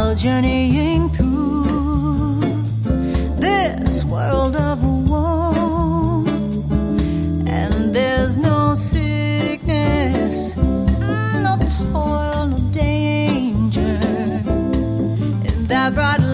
while journeying through this world of woe. And there's no sickness, no toil, no danger in that bright